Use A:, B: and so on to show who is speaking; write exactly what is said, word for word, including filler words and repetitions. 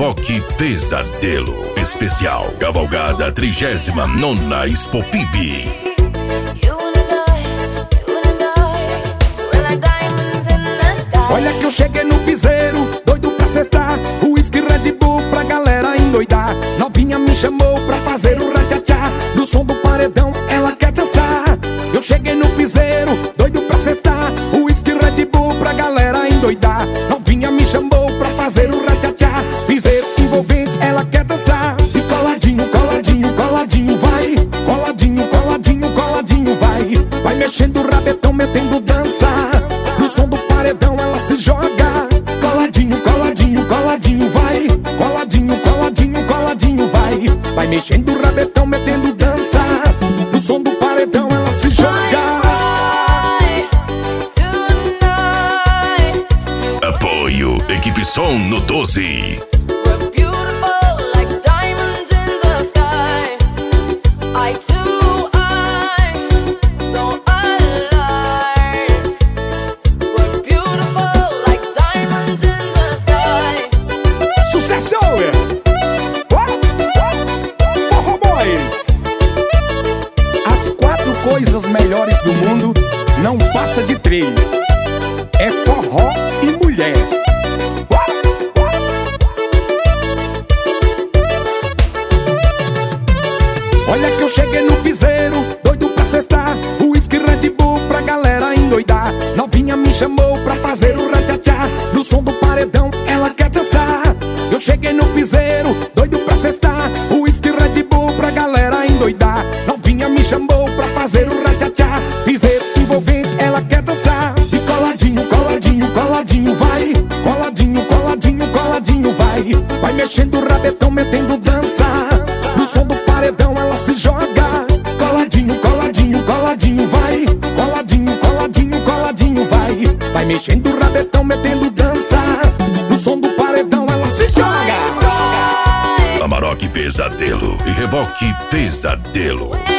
A: Reboque Pesadelo. Especial Cavalgada trigésima nona Expopib.
B: Olha que eu cheguei no piseiro, doido pra cestar, uísque Red Bull pra galera endoidar. Novinha me chamou pra fazer o ratchatá, no som do paredão ela quer dançar. Eu cheguei no piseiro, doido pra cestar, uísque Red Bull pra galera endoidar. Novinha me chamou pra fazer o ratchatá, piseiro envolvente ela quer dançar. E coladinho, coladinho, coladinho vai, coladinho, coladinho, coladinho vai. Vai mexendo o rabetão, metendo dança, no som do paredão ela se joga. Coladinho, coladinho, coladinho vai, coladinho, coladinho, coladinho vai. Vai mexendo o rabetão, metendo dança, no som do paredão ela se joga.
A: Apoio Equipe Som no doze.
B: As quatro coisas melhores do mundo não passa de três: é forró e mulher. Olha que eu cheguei no piseiro, doido pra cestar, uísque Red Bull pra galera endoidar. Novinha me chamou pra fazer o ratchatá, no som do paredão ela quer dançar. Eu cheguei no piseiro, doido pra cestar, uísque Red Bull pra galera endoidar. Novinha me chamou pra fazer o ratchatá, piseiro envolvente ela quer dançar. E coladinho, coladinho, coladinho vai, coladinho, coladinho, coladinho vai. Vai mexendo o rabetão, metendo dança, no som do paredão ela se joga. Coladinho, coladinho, coladinho vai, coladinho, coladinho, coladinho vai. Vai mexendo o rabetão, metendo dança, no som do paredão ela se joga.
A: Amarok Pesadelo e Reboque Pesadelo.